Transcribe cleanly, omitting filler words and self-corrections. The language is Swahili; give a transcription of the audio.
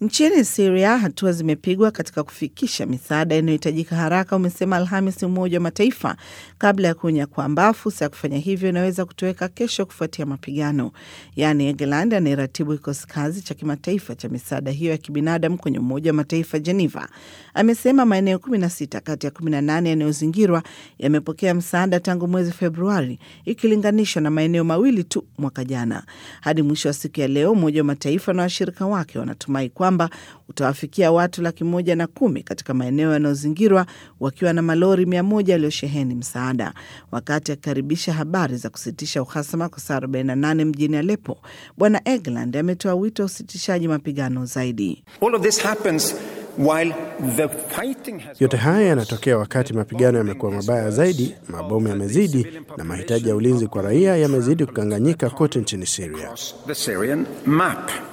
Nchini Syria, hatua zimepigwa katika kufikisha misaada inayohitajika haraka, umesema Alhamisi Umoja wa Mataifa, kabla ya kuonya kwamba fursa ya kufanya hivyo inaweza kutoweka kesho kufuatia mapigano. Yani Egeland anayeratibu kikosi kazi cha kimataifa cha misaada hiyo ya kibinadamu kwenye Umoja wa Mataifa Geneva, amesema maeneo 16 kati ya 18 yanayozingirwa yamepokea msaada tangu mwezi Februari, ikilinganishwa na maeneo mawili tu mwaka jana. Hadi mwisho wa siku ya leo, Umoja wa Mataifa na washirika wake wanatumai kwamba utawafikia watu 110,000 katika maeneo yanayozingirwa, wakiwa na malori 100 yaliyosheheni msaada. Wakati akikaribisha habari za kusitisha uhasama kwa saa 48 mjini Aleppo, Bwana Egeland ametoa wito wa usitishaji mapigano zaidi. Yote haya yanatokea wakati mapigano yamekuwa mabaya zaidi, mabomu yamezidi na mahitaji ya ulinzi kwa raia yamezidi kukanganyika kote nchini Syria.